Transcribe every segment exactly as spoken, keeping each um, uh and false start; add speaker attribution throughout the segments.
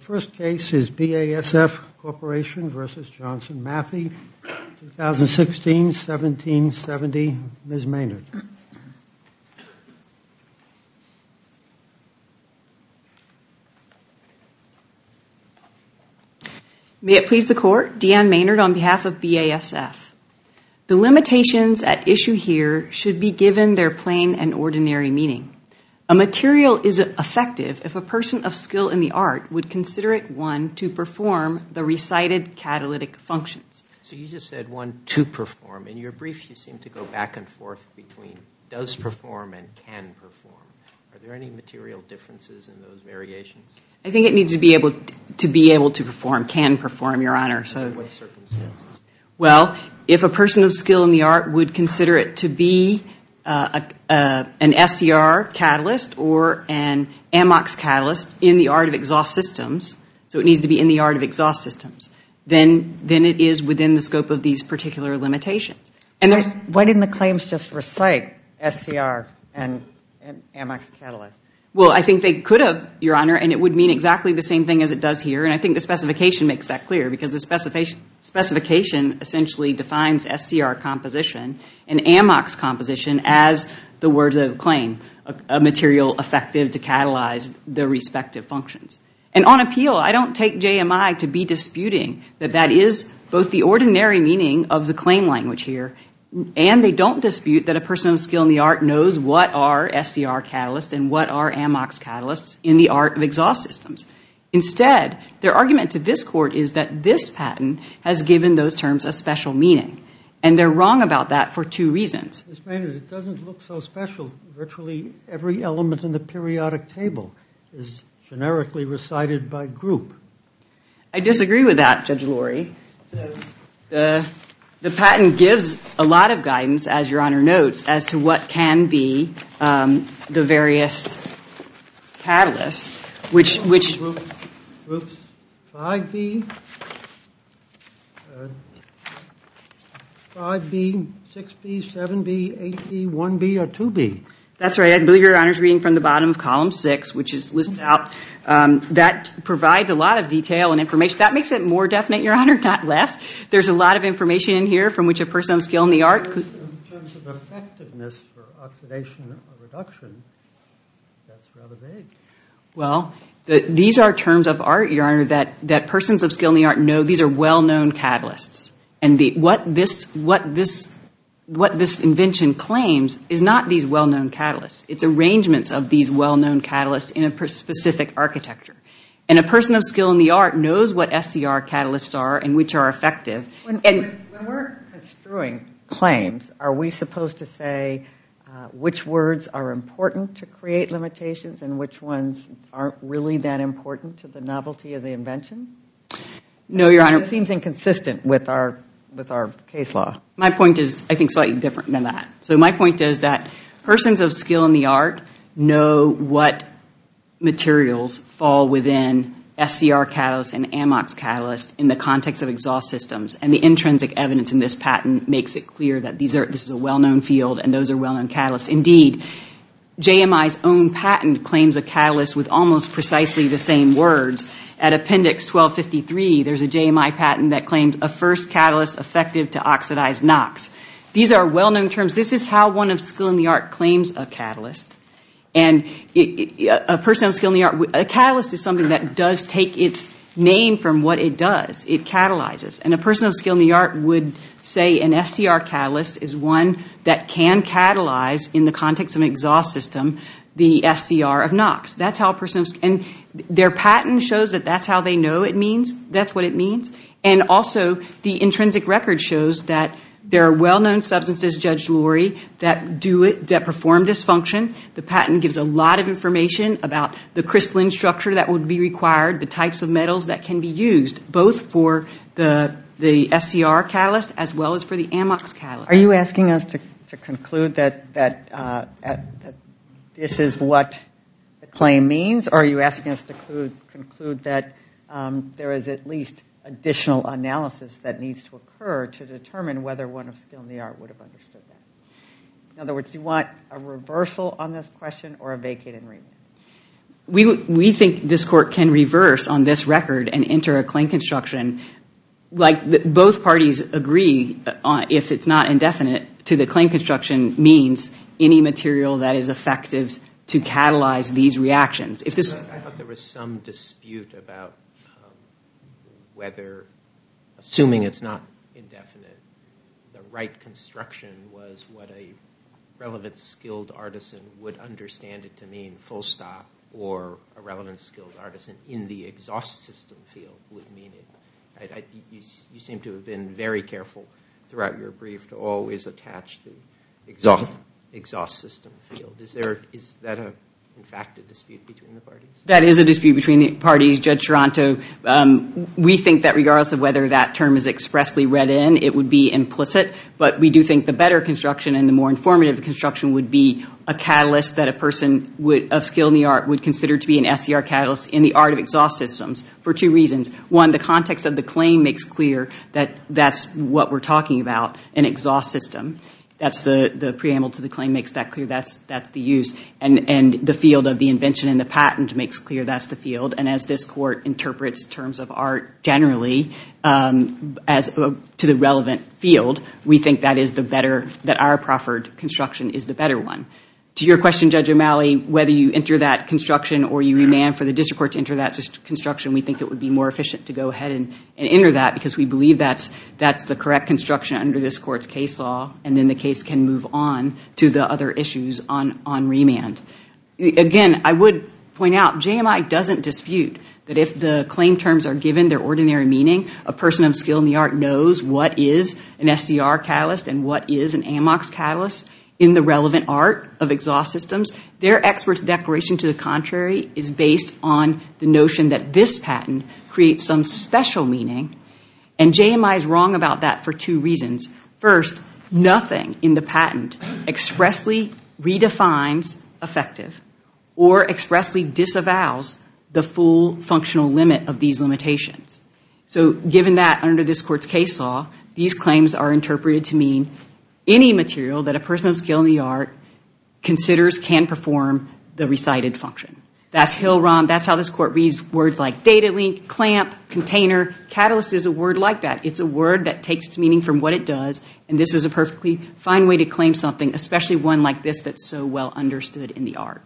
Speaker 1: First case is B A S F Corporation versus Johnson Matthey, twenty sixteen, seventeen seventy. Miz Maynard.
Speaker 2: May it please the Court, Deanne Maynard on behalf of B A S F. The limitations at issue here should be given their plain and ordinary meaning. A material is effective if a person of skill in the art would consider it one to perform the recited catalytic functions.
Speaker 3: So you just said one to perform. In your brief, you seem to go back and forth between does perform and can perform. Are there any material differences in those variations?
Speaker 2: I think it needs to be able to be able to perform, can perform, Your Honor.
Speaker 3: So what circumstances?
Speaker 2: Well, if a person of skill in the art would consider it to be uh, a, uh, an S C R catalyst or an AMOX catalyst in the art of exhaust systems, so it needs to be in the art of exhaust systems, then then it is within the scope of these particular limitations.
Speaker 4: And there's why didn't the claims just recite S C R and, and AMOX catalyst?
Speaker 2: Well, I think they could have, Your Honor, and it would mean exactly the same thing as it does here. And I think the specification makes that clear because the specification, specification essentially defines S C R composition and AMOX composition as the words of the claim, a, a material effective to catalyze the respective functions. And on appeal, I don't take J M I to be disputing that that is both the ordinary meaning of the claim language here, and they don't dispute that a person of skill in the art knows what are S C R catalysts and what are AMOX catalysts in the art of exhaust systems. Instead, their argument to this court is that this patent has given those terms a special meaning. And they're wrong about that for two reasons.
Speaker 1: Miz Maynard, it doesn't look so special. Virtually every element in the periodic table is generically recited by group.
Speaker 2: I disagree with that, Judge Lurie. So the The patent gives a lot of guidance, as Your Honor notes, as to what can be um, the various catalysts, which which
Speaker 1: Group, groups five B, uh, five B, six B, seven B, eight B, one B, or two B.
Speaker 2: That's right. I believe Your Honor's reading from the bottom of column six, which is listed out. Um, that provides a lot of detail and information. That makes it more definite, Your Honor, not less. There's a lot of information in here from which a person of skill in the art could...
Speaker 1: In terms of effectiveness for oxidation or reduction, that's rather vague.
Speaker 2: Well, the, these are terms of art, Your Honor, that, that persons of skill in the art know. These are well-known catalysts. And the, what this what this... what this invention claims is not these well-known catalysts. It's arrangements of these well-known catalysts in a specific architecture. And a person of skill in the art knows what S C R catalysts are and which are effective.
Speaker 4: When,
Speaker 2: and
Speaker 4: when we're construing claims, are we supposed to say uh, which words are important to create limitations and which ones aren't really that important to the novelty of the invention?
Speaker 2: No, Your Honor.
Speaker 4: It seems inconsistent with our with our case law.
Speaker 2: My point is, I think, slightly different than that. So my point is that persons of skill in the art know what materials fall within S C R catalysts and AMOX catalysts in the context of exhaust systems. And the intrinsic evidence in this patent makes it clear that these are this is a well-known field and those are well-known catalysts. Indeed, J M I's own patent claims a catalyst with almost precisely the same words. At Appendix twelve fifty-three, there's a J M I patent that claims a first catalyst effective to oxidize NOx. These are well-known terms. This is how one of skill in the art claims a catalyst. And it, it, a person of skill in the art, a catalyst is something that does take its name from what it does. It catalyzes. And a person of skill in the art would say an S C R catalyst is one that can catalyze in the context of an exhaust system the S C R of NOx. That's how a person of and their patent shows that that's how they know it means. That's what it means. And also the intrinsic record shows that there are well-known substances, Judge Lurie, that do it, that perform this function. The patent gives a lot of information about the crystalline structure that would be required, the types of metals that can be used, both for the the S C R catalyst as well as for the AMOX catalyst.
Speaker 4: Are you asking us to, to conclude that that, uh, at, that this is what the claim means, or are you asking us to conclude, conclude that um, there is at least additional analysis that needs to occur to determine whether one of skill in the art would have understood that? In other words, do you want a reversal on this question or a vacate and remand?
Speaker 2: we we think this court can reverse on this record and enter a claim construction like the, both parties agree on, if it's not indefinite, to the claim construction means any material that is effective to catalyze these reactions. If this,
Speaker 3: I thought there was some dispute about um, whether, assuming it's not indefinite, the right construction was what a relevant skilled artisan would understand it to mean, full stop, or a relevant skilled artisan in the exhaust system field would mean it. I, I, you, you seem to have been very careful throughout your brief to always attach the exhaust, exhaust system field. Is there is that a in fact a dispute between the parties?
Speaker 2: That is a dispute between the parties, Judge Toronto. Um, we think that regardless of whether that term is expressly read in, it would be implicit, but we do think the better construction and the more informative construction would be a catalyst that a person would, of skill in the art would consider to be an S C R catalyst in the art of exhaust systems for two reasons. One, the context of the claim makes clear that that's what we're talking about, an exhaust system. That's the, the preamble to the claim makes that clear. That's that's the use. And and the field of the invention and the patent makes clear that's the field. And as this court interprets terms of art generally um, as uh, to the relevant field, we think that is the better, that our proffered construction is the better one. To your question, Judge O'Malley, whether you enter that construction or you remand for the district court to enter that construction, we think it would be more efficient to go ahead and, and enter that because we believe that's that's the correct construction under this court's case law, and then the case can move on to the other issues on, on remand. Again, I would point out, J M I doesn't dispute that if the claim terms are given their ordinary meaning, a person of skill in the art knows what is an S C R catalyst and what is an AMOX catalyst in the relevant art of exhaust systems. Their expert's declaration to the contrary is based on the notion that this patent creates some special meaning, and J M I is wrong about that for two reasons. First, nothing in the patent expressly redefines effective or expressly disavows the full functional limit of these limitations. So given that, under this court's case law, these claims are interpreted to mean any material that a person of skill in the art considers can perform the recited function. That's Hill-Rom. That's how this court reads words like data link, clamp, container. Catalyst is a word like that. It's a word that takes its meaning from what it does, and this is a perfectly fine way to claim something, especially one like this that's so well understood in the art.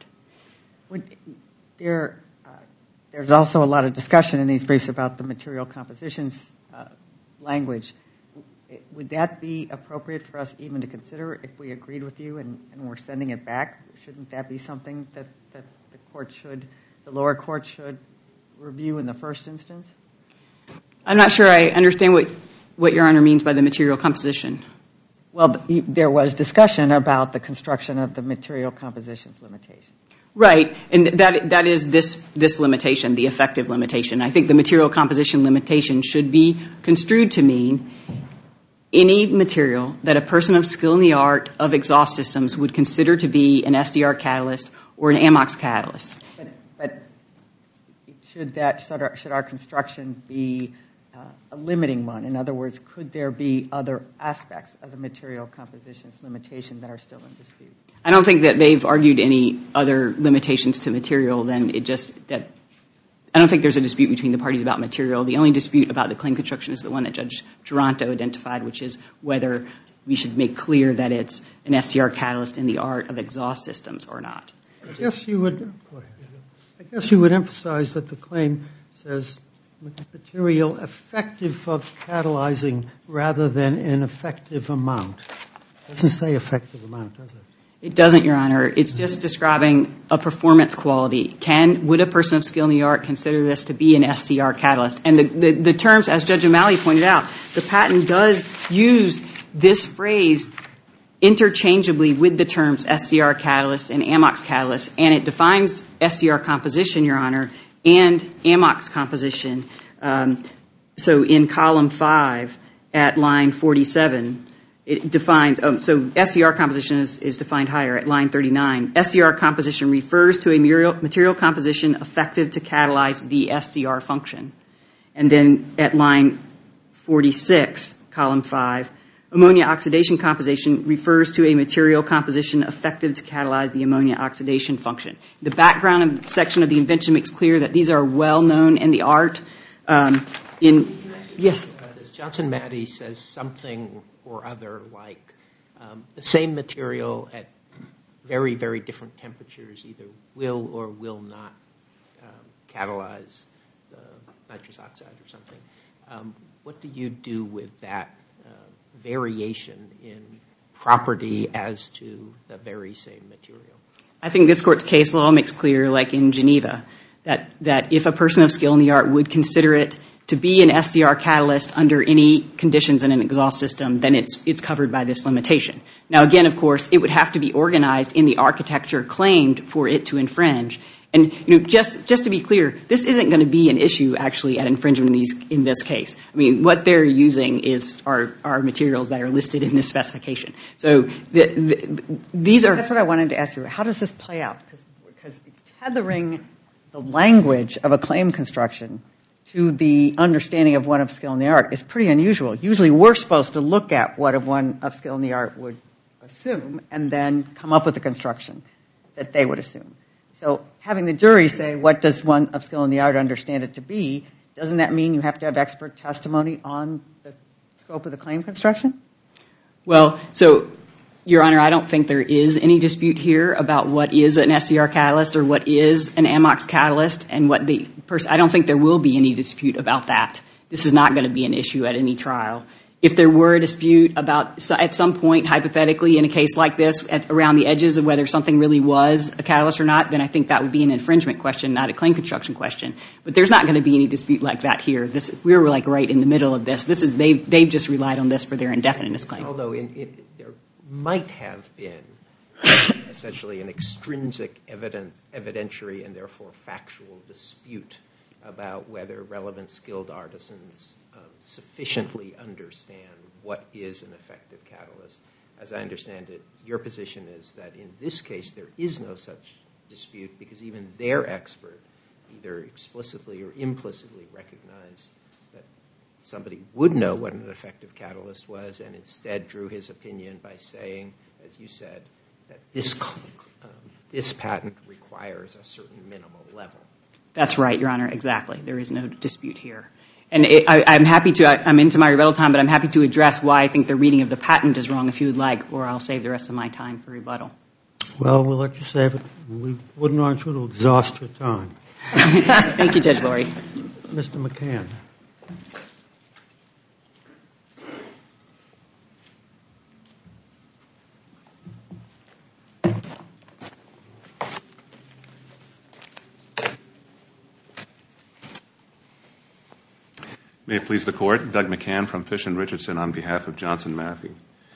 Speaker 4: There, uh, there's also a lot of discussion in these briefs about the material compositions uh, language. Would that be appropriate for us even to consider if we agreed with you and, and we're sending it back? Shouldn't that be something that, that the court should, the lower court should review in the first instance?
Speaker 2: I'm not sure I understand what, what Your Honor means by the material composition.
Speaker 4: Well, there was discussion about the construction of the material compositions limitation.
Speaker 2: Right, and that that is this this limitation, the effective limitation. I think the material composition limitation should be construed to mean any material that a person of skill in the art of exhaust systems would consider to be an S C R catalyst or an AMOX catalyst.
Speaker 4: But, but should that should our, should our construction be uh, a limiting one? In other words, could there be other aspects of the material compositions limitation that are still in dispute?
Speaker 2: I don't think that they've argued any other limitations to material than it just that. I don't think there's a dispute between the parties about material. The only dispute about the claim construction is the one that Judge Toronto identified, which is whether we should make clear that it's an S C R catalyst in the art of exhaust systems or not.
Speaker 1: I guess you would, go ahead. I guess you would emphasize that the claim says material effective for catalyzing rather than an effective amount. It doesn't say effective amount, does it?
Speaker 2: It doesn't, Your Honor. It's just describing a performance quality. Can, would a person of skill in the art consider this to be an S C R catalyst? And the, the, the terms, as Judge O'Malley pointed out, the patent does use this phrase interchangeably with the terms S C R catalyst and AMOX catalyst, and it defines S C R composition, Your Honor, and AMOX composition. Um, so in column five at line forty-seven, it defines, um, so S C R composition is, is defined higher at line thirty-nine. S C R composition refers to a material composition effective to catalyze the S C R function. And then at line forty-six, column five, ammonia oxidation composition refers to a material composition effective to catalyze the ammonia oxidation function. The background section of the invention makes clear that these are well known in the art. Um, in yes,
Speaker 3: Johnson Matthey says something or other like um, the same material at very, very different temperatures either will or will not um, catalyze the nitrous oxide or something. Um, what do you do with that uh, variation in property as to the very same material?
Speaker 2: I think this court's case law makes clear, like in Geneva, that, that if a person of skill in the art would consider it to be an S C R catalyst under any conditions in an exhaust system, then it's it's covered by this limitation. Now, again, of course, it would have to be organized in the architecture claimed for it to infringe. And you know, just just to be clear, this isn't going to be an issue actually at infringement in these in this case. I mean, what they're using is are are materials that are listed in this specification. So the, the, these are.
Speaker 4: That's what I wanted to ask you. How does this play out? Because tethering the language of a claim construction to the understanding of one of skill in the art is pretty unusual. Usually we're supposed to look at what a one of skill in the art would assume and then come up with a construction that they would assume. So having the jury say, what does one of skill in the art understand it to be, doesn't that mean you have to have expert testimony on the scope of the claim construction?
Speaker 2: Well, so, Your Honor, I don't think there is any dispute here about what is an S C R catalyst or what is an AMOX catalyst, and what the person. I don't think there will be any dispute about that. This is not going to be an issue at any trial. If there were a dispute about, at some point, hypothetically, in a case like this, at, around the edges of whether something really was a catalyst or not, then I think that would be an infringement question, not a claim construction question. But there's not going to be any dispute like that here. This, we're like right in the middle of this. This is they've they've just relied on this for their indefiniteness claim.
Speaker 3: Although in, in, there might have been essentially an extrinsic evidence, evidentiary and therefore factual dispute about whether relevant skilled artisans um, sufficiently understand what is an effective catalyst. As I understand it, your position is that in this case there is no such dispute because even their expert either explicitly or implicitly recognized that somebody would know what an effective catalyst was and instead drew his opinion by saying, as you said, that this, um, this patent requires a certain minimal level.
Speaker 2: That's right, Your Honor, exactly. There is no dispute here. And it, I, I'm happy to, I, I'm into my rebuttal time, but I'm happy to address why I think the reading of the patent is wrong if you would like, or I'll save the rest of my time for rebuttal.
Speaker 1: Well, we'll let you save it. We wouldn't want you to exhaust your time.
Speaker 2: Thank you, Judge Lurie.
Speaker 1: Mister McCann.
Speaker 5: May it please the Court. Doug McCann from Fish and Richardson on behalf of Johnson Matthey.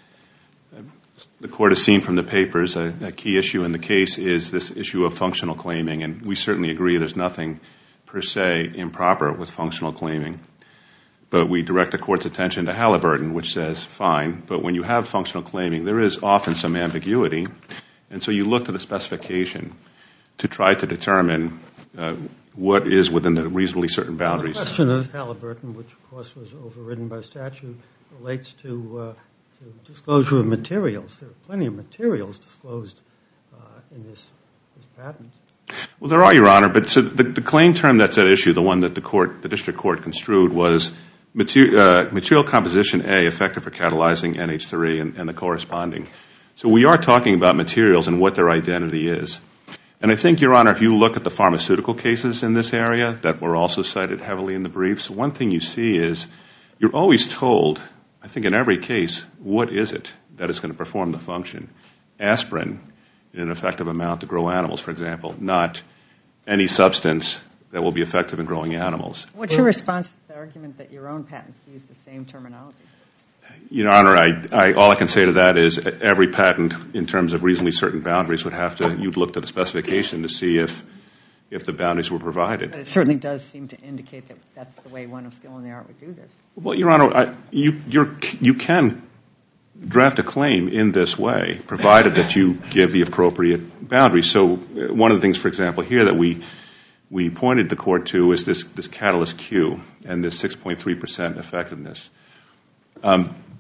Speaker 5: The Court has seen from the papers a, a key issue in the case is this issue of functional claiming, and we certainly agree there's nothing per se improper with functional claiming. But we direct the Court's attention to Halliburton, which says, fine, but when you have functional claiming, there is often some ambiguity, and so you look to the specification to try to determine uh, what is within the reasonably certain boundaries.
Speaker 1: The question of Halliburton, which of course was overridden by statute, relates to, uh, to disclosure of materials. There are plenty of materials disclosed uh, in this, this patent.
Speaker 5: Well, there are, Your Honor, but so the, the claim term that's at issue, the one that the court, the district court construed, was mater, uh, material composition A, effective for catalyzing N H three, and, and the corresponding. So we are talking about materials and what their identity is. And I think, Your Honor, if you look at the pharmaceutical cases in this area that were also cited heavily in the briefs, one thing you see is you're always told, I think in every case, what is it that is going to perform the function? Aspirin in an effective amount to grow animals, for example, not any substance that will be effective in growing animals.
Speaker 4: What's your response to the argument that your own patents use the same terminology?
Speaker 5: Your Honor, I, I, all I can say to that is every patent, in terms of reasonably certain boundaries, would have to, you'd look to the specification to see if if the boundaries were provided.
Speaker 4: But it certainly does seem to indicate that that's the way one of skill in the art would do this.
Speaker 5: Well, Your Honor, I, you, you're, you can draft a claim in this way, provided that you give the appropriate boundaries. So one of the things, for example, here that we we pointed the court to is this, this catalyst Q and this six point three percent effectiveness. Um,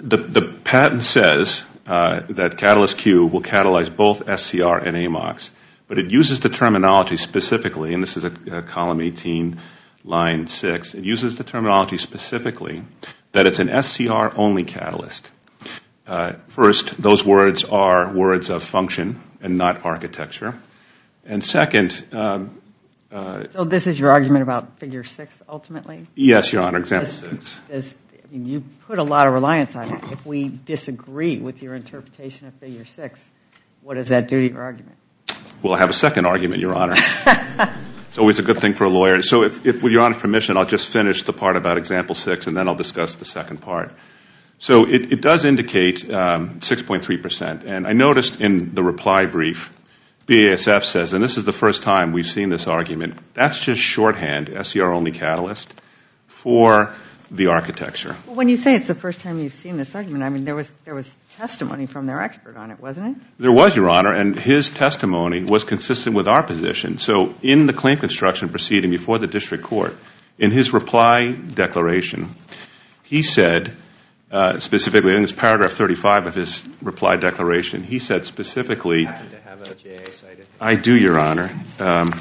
Speaker 5: The, the patent says uh, that Catalyst Q will catalyze both S C R and A M O X, but it uses the terminology specifically, and this is a, a column eighteen, line six. It uses the terminology specifically that it's an S C R only catalyst. Uh, first, those words are words of function and not architecture. And second, um, uh,
Speaker 4: so this is your argument about Figure Six, ultimately?
Speaker 5: Yes, Your Honor. Example
Speaker 4: does,
Speaker 5: six.
Speaker 4: Does, I mean, you put a lot of reliance on it. If we disagree with your interpretation of Figure Six, what does that do to your argument?
Speaker 5: Well, I have a second argument, Your Honor. It's always a good thing for a lawyer. So if, if, with Your Honor's permission, I'll just finish the part about example six, and then I'll discuss the second part. So it, it does indicate um, six point three percent. And I noticed in the reply brief, B A S F says, and this is the first time we've seen this argument, that's just shorthand, S C R-only catalyst, for the architecture.
Speaker 4: Well, when you say it's the first time you've seen this argument, I mean, there was there was testimony from their expert on it, wasn't it?
Speaker 5: There was, Your Honor, and his testimony was consistent with our position. So in the claim construction proceeding before the district court, in his reply declaration, he said, uh, specifically, in this paragraph thirty-five of his reply declaration, he said specifically,
Speaker 3: I happen to have a J A cited.
Speaker 5: I do, Your Honor. Um,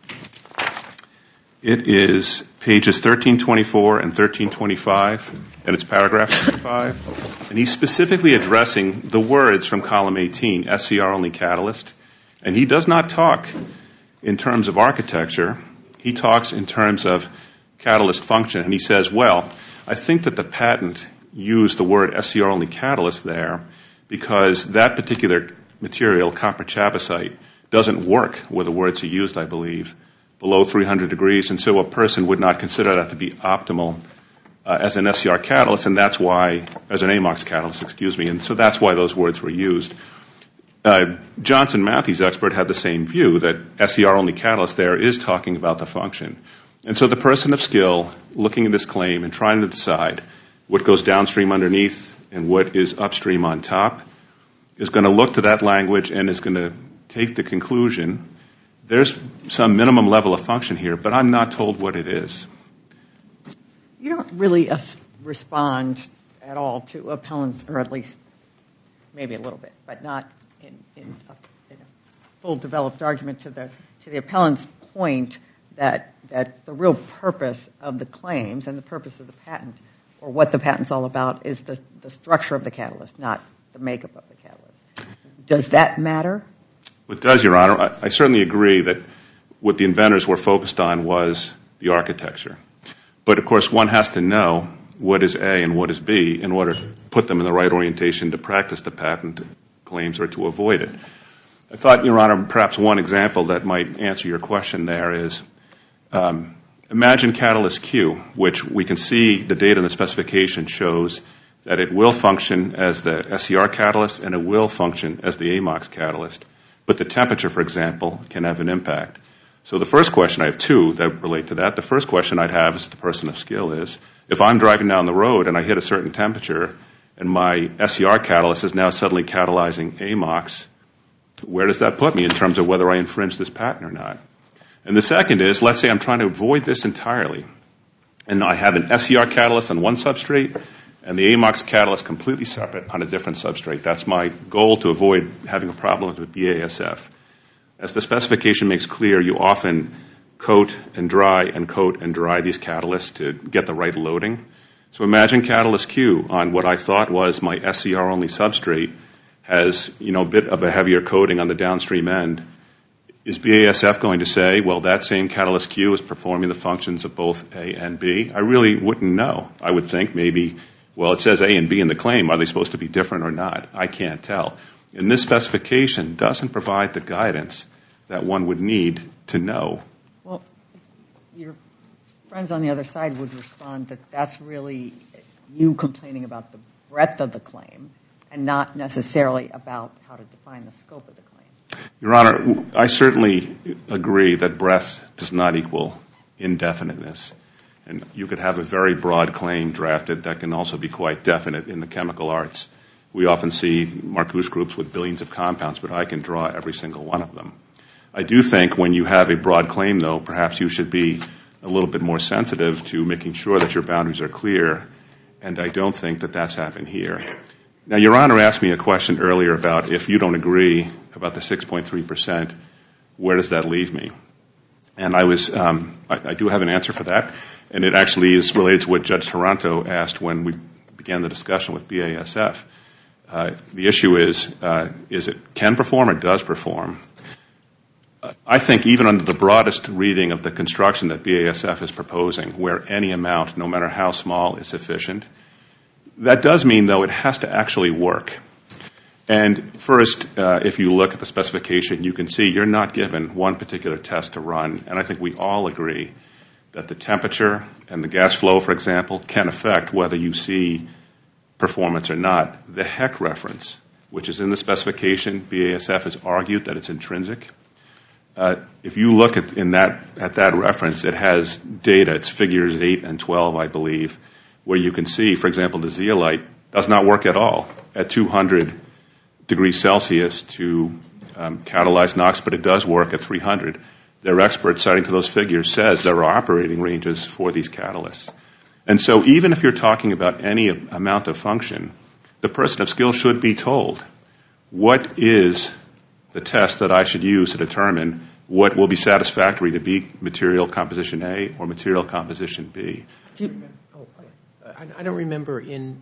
Speaker 5: it is pages thirteen twenty-four and thirteen twenty-five, and it's paragraph thirty-five. And he's specifically addressing the words from column eighteen, S C R-only catalyst. And he does not talk in terms of architecture. He talks in terms of catalyst function. And he says, well, I think that the patent used the word S C R-only catalyst there because that particular material, copper chabasite, doesn't work with the words he used, I believe, below three hundred degrees, and so a person would not consider that to be optimal uh, as an S C R catalyst, and that's why, as an A M O X catalyst, excuse me, and so that's why those words were used. Uh, Johnson Matthey's expert had the same view, that S C R-only catalyst there is talking about the function. And so the person of skill looking at this claim and trying to decide what goes downstream underneath and what is upstream on top is going to look to that language and is going to take the conclusion, there's some minimum level of function here, but I'm not told what it is.
Speaker 4: You don't really uh, respond at all to appellants, or at least maybe a little bit, but not in, in, a, in a full developed argument to the to the appellant's point that that the real purpose of the claims and the purpose of the patent, or what the patent's all about, is the, the structure of the catalyst, not the makeup of the catalyst. Does that matter?
Speaker 5: It does, Your Honor. I, I certainly agree that what the inventors were focused on was the architecture. But, of course, one has to know what is A and what is B in order to put them in the right orientation to practice the patent claims or to avoid it. I thought, Your Honor, perhaps one example that might answer your question there is um, imagine catalyst Q, which we can see the data in the specification shows that it will function as the S C R catalyst and it will function as the A M O X catalyst. But the temperature, for example, can have an impact. So the first question, I have two that relate to that. The first question I'd have as the person of skill is, if I'm driving down the road and I hit a certain temperature and my S C R catalyst is now suddenly catalyzing A M O X, where does that put me in terms of whether I infringe this patent or not? And the second is, let's say I'm trying to avoid this entirely, and I have an S C R catalyst on one substrate and the A M O X catalyst completely separate on a different substrate. That's my goal, to avoid having a problem with B A S F. As the specification makes clear, you often coat and dry and coat and dry these catalysts to get the right loading. So imagine catalyst Q on what I thought was my S C R-only substrate has, you know, a bit of a heavier coating on the downstream end. Is B A S F going to say, well, that same catalyst Q is performing the functions of both A and B? I really wouldn't know. I would think maybe, well, it says A and B in the claim. Are they supposed to be different or not? I can't tell. And this specification doesn't provide the guidance that one would need to know.
Speaker 4: Well, your friends on the other side would respond that that's really you complaining about the breadth of the claim and not necessarily about how to define the scope of the claim.
Speaker 5: Your Honor, I certainly agree that breadth does not equal indefiniteness. And you could have a very broad claim drafted that can also be quite definite in the chemical arts. We often see Marcouche groups with billions of compounds, but I can draw every single one of them. I do think when you have a broad claim, though, perhaps you should be a little bit more sensitive to making sure that your boundaries are clear and I don't think that that's happened here. Now, Your Honor asked me a question earlier about if you don't agree about the six point three percent, where does that leave me? And I was, um, I, I do have an answer for that, and it actually is related to what Judge Taranto asked when we began the discussion with B A S F. Uh, the issue is, uh, is it can perform or does perform? Uh, I think even under the broadest reading of the construction that B A S F is proposing, where any amount, no matter how small, is sufficient, that does mean, though, it has to actually work. And first, uh, if you look at the specification, you can see you're not given one particular test to run. And I think we all agree that the temperature and the gas flow, for example, can affect whether you see performance or not. The Heck reference, which is in the specification, B A S F has argued that it's intrinsic. Uh, if you look at, in that, at that reference, it has data. It's figures eight and twelve, I believe, where you can see, for example, the zeolite does not work at all at two hundred degrees Celsius to um, catalyze NOx, but it does work at three hundred. Their expert, citing to those figures, says there are operating ranges for these catalysts. And so even if you're talking about any amount of function, the person of skill should be told, what is the test that I should use to determine what will be satisfactory to be material composition A or material composition B?
Speaker 3: Oh, I don't remember in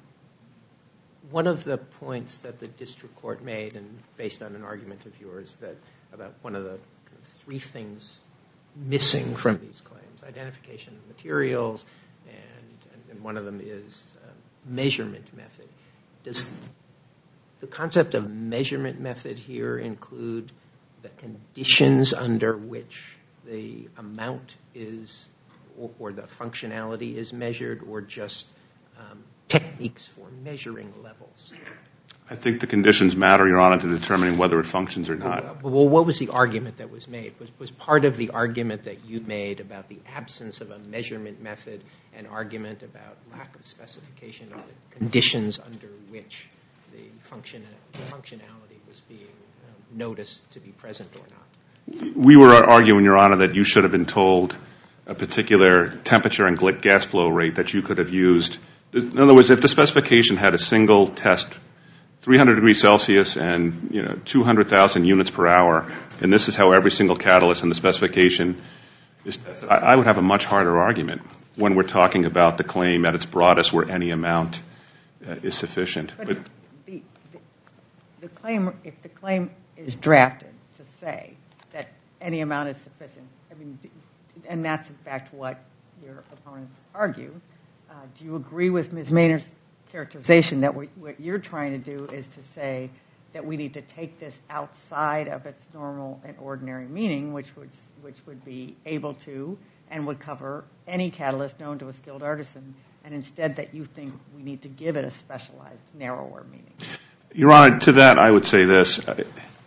Speaker 3: one of the points that the district court made, and based on an argument of yours, that about one of the kind of three things missing from these claims, identification of materials, and, and one of them is uh, measurement method. Does the concept of measurement method here include the conditions under which the amount is or, or the functionality is measured, or just um, techniques for measuring levels?
Speaker 5: I think the conditions matter, Your Honor, to determining whether it functions or not.
Speaker 3: Well, what was the argument that was made? Was, was part of the argument that you made about the absence of a measurement method an argument about lack of specification of the conditions under which the function, functionality was being um, noticed to be present or not?
Speaker 5: We were arguing, Your Honor, that you should have been told a particular temperature and gas flow rate that you could have used. In other words, if the specification had a single test, three hundred degrees Celsius and you know two hundred thousand units per hour, and this is how every single catalyst in the specification is tested, I, I would have a much harder argument when we're talking about the claim at its broadest where any amount uh, is sufficient.
Speaker 4: But, but the, the, the claim, if the claim is drafted to say that any amount is sufficient, I mean, and that's in fact what your opponents argue, uh, do you agree with Miz Maynard's characterization that what, what you're trying to do is to say that we need to take this outside of its normal and ordinary meaning, which would which would be able to and would cover any catalyst known to a skilled artisan, and instead that you think we need to give it a specialized, narrower meaning?
Speaker 5: Your Honor, to that I would say this. I,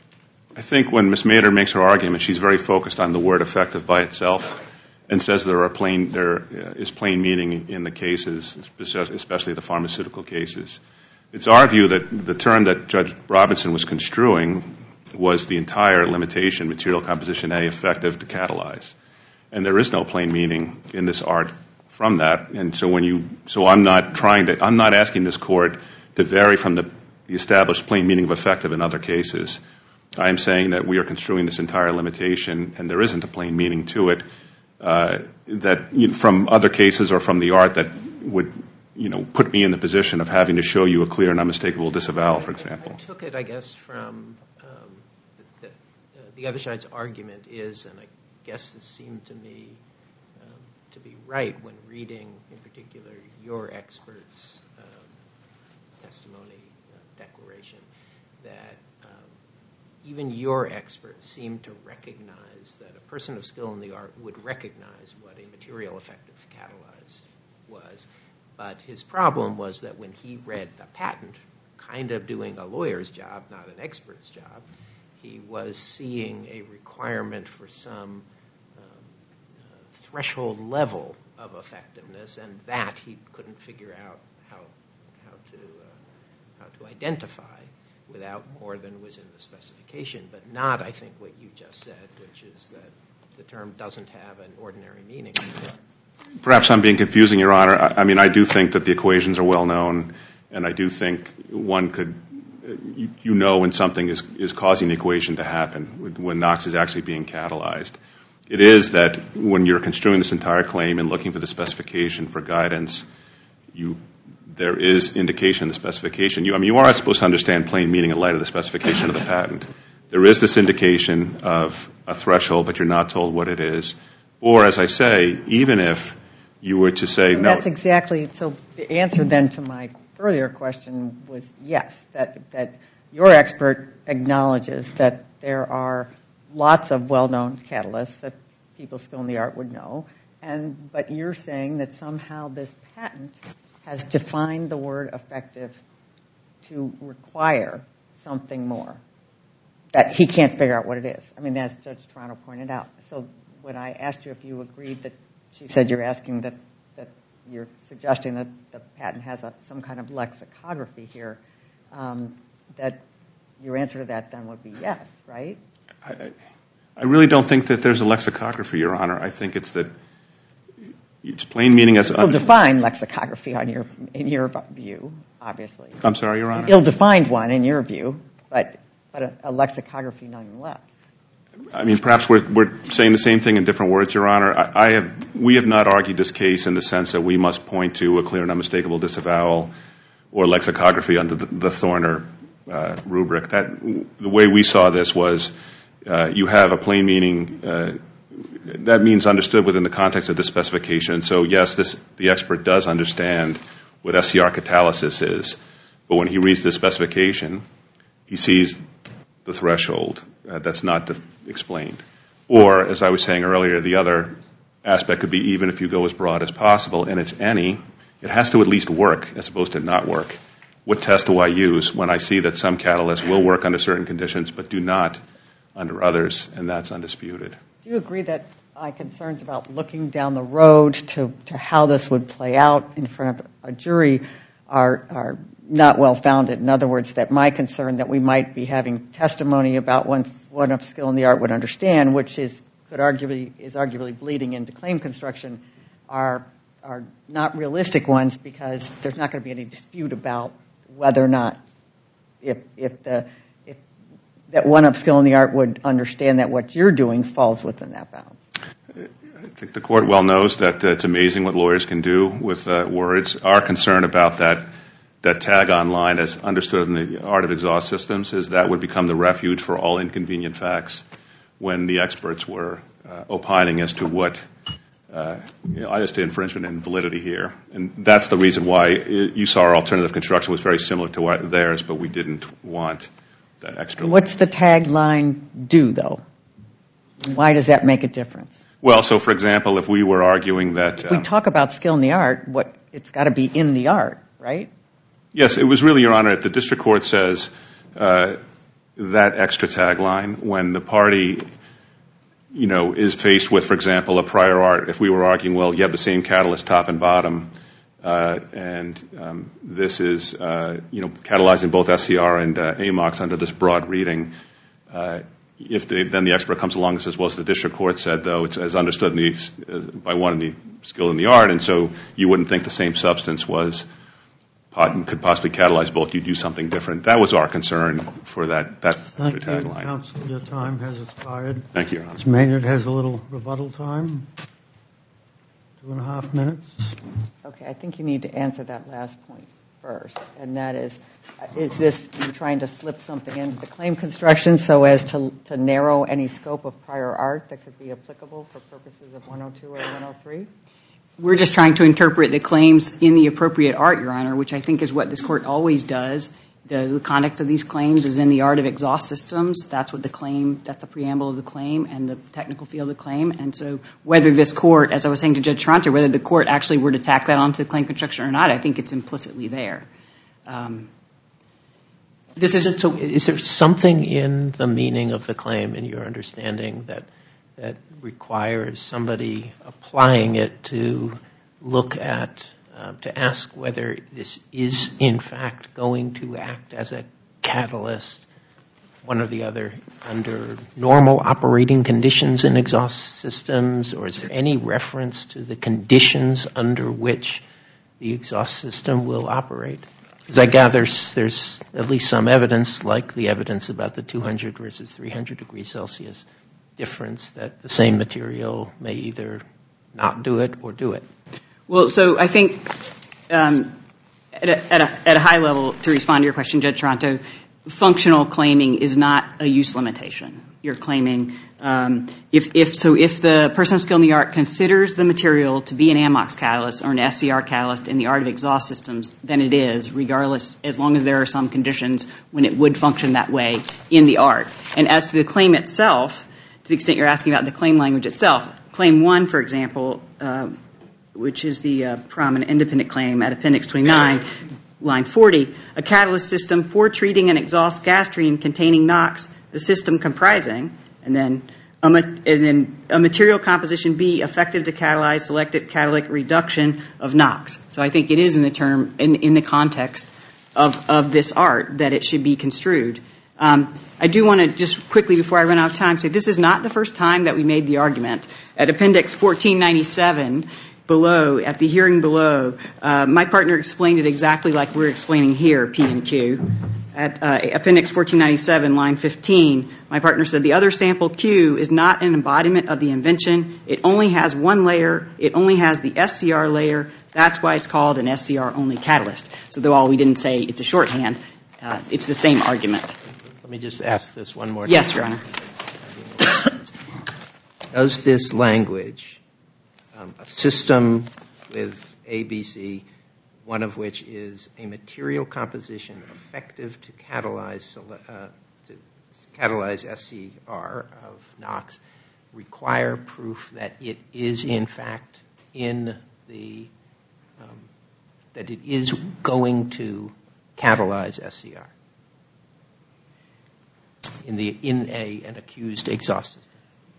Speaker 5: I think when Miz Maynard makes her argument, she's very focused on the word effective by itself and says there are plain, there is plain meaning in the cases, especially the pharmaceutical cases. It's our view that the term that Judge Robinson was construing was the entire limitation, material composition A, effective to catalyze. And there is no plain meaning in this art from that. And so when you, so I'm not trying to, I'm not asking this court to vary from the, the established plain meaning of effective in other cases. I am saying that we are construing this entire limitation, and there isn't a plain meaning to it. Uh, that you know, from other cases or from the art that would, you know, put me in the position of having to show you a clear and unmistakable disavowal, for example.
Speaker 3: I took it, I guess, from um, the, uh, the other side's argument is, and I guess this seemed to me um, to be right when reading, in particular, your expert's um, testimony, uh, declaration, that um, even your experts seem to recognize that a person of skill in the art would recognize what a material effective catalyze was. But his problem was that when he read the patent, kind of doing a lawyer's job, not an expert's job, he was seeing a requirement for some um, uh, threshold level of effectiveness, and that he couldn't figure out how how to uh, how to identify without more than was in the specification, but not, I think, what you just said, which is that the term doesn't have an ordinary meaning.
Speaker 5: perhaps I'm being confusing, Your Honor. I, I mean, I do think that the equations are well known, and I do think one could, you, you know when something is, is causing the equation to happen, when NOx is actually being catalyzed. It is that when you're construing this entire claim and looking for the specification for guidance, you there is indication in the specification. You, I mean, you are supposed to understand plain meaning in light of the specification of the patent. There is this indication of a threshold, but you're not told what it is. Or, as I say, even if you were to say
Speaker 4: and
Speaker 5: no.
Speaker 4: That's exactly, so the answer then to my earlier question was yes, that, that your expert acknowledges that there are lots of well-known catalysts that people skilled in the art would know, and but you're saying that somehow this patent has defined the word effective to require something more, that he can't figure out what it is. I mean, as Judge Toronto pointed out. So when I asked you if you agreed that, she said you're asking that, that you're suggesting that the patent has a, some kind of lexicography here, um, that your answer to that then would be yes, right?
Speaker 5: I, I really don't think that there's a lexicography, Your Honor. I think it's that it's plain meaning as...
Speaker 4: You'll define lexicography on your, in your view, obviously.
Speaker 5: I'm sorry, Your Honor?
Speaker 4: Ill-defined one in your view, but, but a, a lexicography nonetheless.
Speaker 5: I mean, perhaps we're, we're saying the same thing in different words, Your Honor. I, I have, we have not argued this case in the sense that we must point to a clear and unmistakable disavowal or lexicography under the, the Thorner uh, rubric. That, the way we saw this was uh, you have a plain meaning... Uh, that means understood within the context of this specification. So, yes, this, the expert does understand what S C R catalysis is, but when he reads the specification, he sees the threshold uh, that's not de- explained. Or, as I was saying earlier, the other aspect could be even if you go as broad as possible, and it's any, it has to at least work as opposed to not work. What test do I use when I see that some catalysts will work under certain conditions but do not under others, and that's undisputed?
Speaker 4: Do you agree that my concerns about looking down the road to, to how this would play out in front of a jury are, are not well founded? In other words, that my concern that we might be having testimony about one, one of skill in the art would understand, which is could arguably is arguably bleeding into claim construction, are are not realistic ones because there's not going to be any dispute about whether or not if if the if that one of skill in the art would understand that what you're doing falls within that bounds.
Speaker 5: I think the court well knows that uh, it's amazing what lawyers can do with uh, words. Our concern about that that tag online, as understood in the art of exhaust systems, is that would become the refuge for all inconvenient facts when the experts were uh, opining as to what uh, you know, I just infringement and validity here. And that's the reason why it, you saw our alternative construction was very similar to what theirs, but we didn't want that extra.
Speaker 4: What's the tagline do, though? Why does that make a difference?
Speaker 5: Well, so for example, if we were arguing that...
Speaker 4: If we talk about skill in the art, what it's got to be in the art, right?
Speaker 5: Yes, it was really, Your Honor, if the district court says uh, that extra tagline, when the party, you know, is faced with, for example, a prior art, if we were arguing, well, you have the same catalyst top and bottom, uh, and um, this is, uh, you know, catalyzing both S C R and uh, A M O X under this broad reading, uh, if they, then the expert comes along and says, well, as the district court said, though, it's as understood in the, uh, by one in the skill in the art, and so you wouldn't think the same substance was could possibly catalyze both. You do something different. That was our concern for that that
Speaker 1: Thank
Speaker 5: tagline.
Speaker 1: you, counsel. Your time has expired.
Speaker 5: Thank you, Your Honor.
Speaker 1: Miz Maynard has a little rebuttal time. Two and a half minutes.
Speaker 4: Okay, I think you need to answer that last point first, and that is, is this you trying to slip something into the claim construction so as to to narrow any scope of prior art that could be applicable for purposes of one oh two or one oh three?
Speaker 2: We're just trying to interpret the claims in the appropriate art, Your Honor, which I think is what this court always does. The, the context of these claims is in the art of exhaust systems. That's what the claim, that's the preamble of the claim and the technical field of the claim. And so whether this court, as I was saying to Judge Toronto, whether the court actually were to tack that onto claim construction or not, I think it's implicitly there. Um, this is
Speaker 3: so is there something in the meaning of the claim, in your understanding, that that requires somebody applying it to look at, uh, to ask whether this is in fact going to act as a catalyst one or the other under normal operating conditions in exhaust systems, or is there any reference to the conditions under which the exhaust system will operate? Because I gather there's at least some evidence, like the evidence about the two hundred versus three hundred degrees Celsius difference, that the same material may either not do it or do it.
Speaker 2: Well, so I think um, at, a, at, a, at a high level, to respond to your question, Judge Toronto, functional claiming is not a use limitation. You're claiming um, if, if so if the person of skill in the art considers the material to be an AMOX catalyst or an S C R catalyst in the art of exhaust systems, then it is, regardless, as long as there are some conditions when it would function that way in the art. And as to the claim itself, to the extent you're asking about the claim language itself, Claim one, for example, uh, which is the uh, prominent independent claim at Appendix twenty-nine, line forty, a catalyst system for treating an exhaust gas stream containing NOx, the system comprising, and then a, and then a material composition B effective to catalyze selected catalytic reduction of NOx. So I think it is in the term, in, in the context of, of this art, that it should be construed. Um, I do want to just quickly, before I run out of time, say this is not the first time that we made the argument. At Appendix fourteen ninety-seven, below, at the hearing below, uh, my partner explained it exactly like we're explaining here, P and Q. At uh, Appendix fourteen ninety-seven, line fifteen, my partner said the other sample Q is not an embodiment of the invention. It only has one layer. It only has the S C R layer. That's why it's called an S C R-only catalyst. So though all we didn't say it's a shorthand, uh, it's the same argument.
Speaker 3: Let me just ask this one more time.
Speaker 2: Yes, Your Honor.
Speaker 3: Does this language, um, a system with A, B, C, one of which is a material composition effective to catalyze, uh, to catalyze S C R of NOx, require proof that it is in fact in the, um, that it is going to catalyze S C R in the in a an accused exhaust system?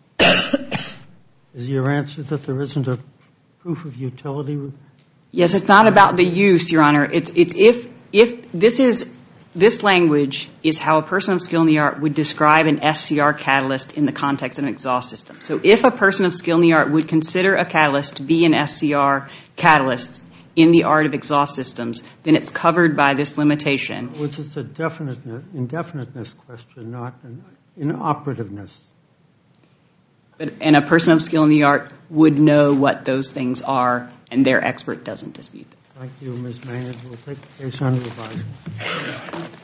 Speaker 1: Is your answer that there isn't a proof of utility?
Speaker 2: Yes, it's not about the use, Your Honor. It's it's if if this is this language is how a person of skill in the art would describe an S C R catalyst in the context of an exhaust system. So if a person of skill in the art would consider a catalyst to be an S C R catalyst in the art of exhaust systems, then it's covered by this limitation.
Speaker 1: Which is a definite indefiniteness question, not an inoperativeness.
Speaker 2: But, and a person of skill in the art would know what those things are, and their expert doesn't dispute them.
Speaker 1: Thank you, Miz Maynard. We'll take the case under advisement.